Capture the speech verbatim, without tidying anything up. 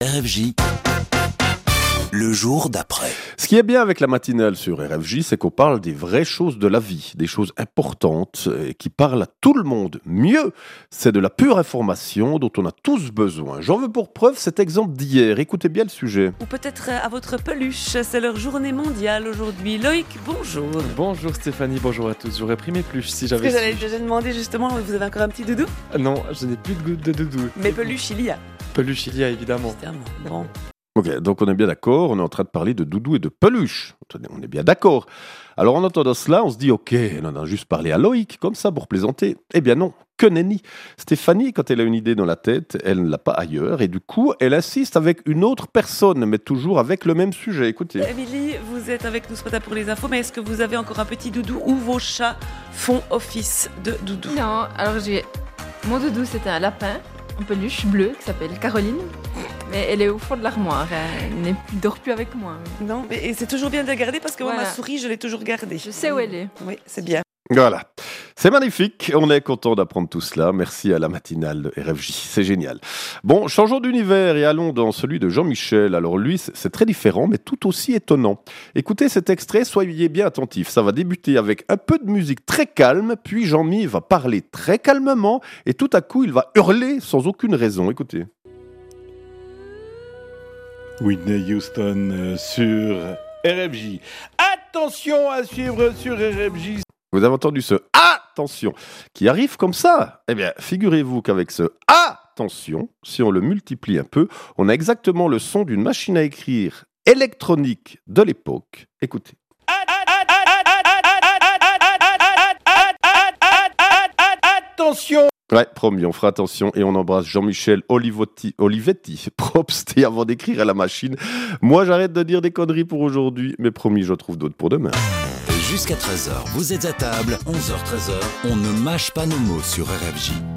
R F J, le jour d'après. Ce qui est bien avec la matinale sur R F J, c'est qu'on parle des vraies choses de la vie, des choses importantes et qui parlent à tout le monde. Mieux, c'est de la pure information dont on a tous besoin. J'en veux pour preuve cet exemple d'hier. Écoutez bien le sujet. Ou peut-être à votre peluche, c'est leur journée mondiale aujourd'hui. Loïc, bonjour. Bonjour Stéphanie, bonjour à tous. J'aurais pris mes peluches si Parce j'avais que j'allais su. te demander justement, vous avez encore un petit doudou? Non, je n'ai plus de goutte de doudou. Mais peluche, il y a. Peluche il y a évidemment. Évidemment. Bon. Ok, donc on est bien d'accord, on est en train de parler de doudou et de peluche. On est bien d'accord. Alors en entendant cela, on se dit ok, on en a juste parlé à Loïc, comme ça pour plaisanter. Eh bien non, que nenni. Stéphanie, quand elle a une idée dans la tête, elle ne l'a pas ailleurs et du coup, elle insiste avec une autre personne, mais toujours avec le même sujet. Écoutez. Émilie, vous êtes avec nous ce matin pour les infos, mais est-ce que vous avez encore un petit doudou ou vos chats font office de doudou? Non, alors j'ai... Mon doudou, c'était un lapin en peluche bleu qui s'appelle Caroline. Mais elle est au fond de l'armoire, elle ne dort plus avec moi. Non, mais et c'est toujours bien de la garder parce que moi, Voilà. ma souris, je l'ai toujours gardée. Je sais où elle est. Oui, c'est bien. Voilà. C'est magnifique, on est content d'apprendre tout cela. Merci à la matinale de R F J, c'est génial. Bon, changeons d'univers et allons dans celui de Jean-Michel. Alors lui, c'est c'est très différent, mais tout aussi étonnant. Écoutez cet extrait, soyez bien attentifs. Ça va débuter avec un peu de musique très calme, puis Jean-Mi va parler très calmement, et tout à coup, il va hurler sans aucune raison. Écoutez. Whitney Houston euh, sur R F J. Attention à suivre sur R F J. Vous avez entendu ce « attention » qui arrive comme ça? Eh bien, figurez-vous qu'avec ce « attention », si on le multiplie un peu, on a exactement le son d'une machine à écrire électronique de l'époque. Écoutez. Attention. Ouais, promis, on fera attention et on embrasse Jean-Michel Olivetti, Olivetti, Probst, et avant d'écrire à la machine. Moi, j'arrête de dire des conneries pour aujourd'hui, mais promis, je trouve d'autres pour demain. Jusqu'à treize heures, vous êtes à table, onze heures treize heures, on ne mâche pas nos mots sur R F J.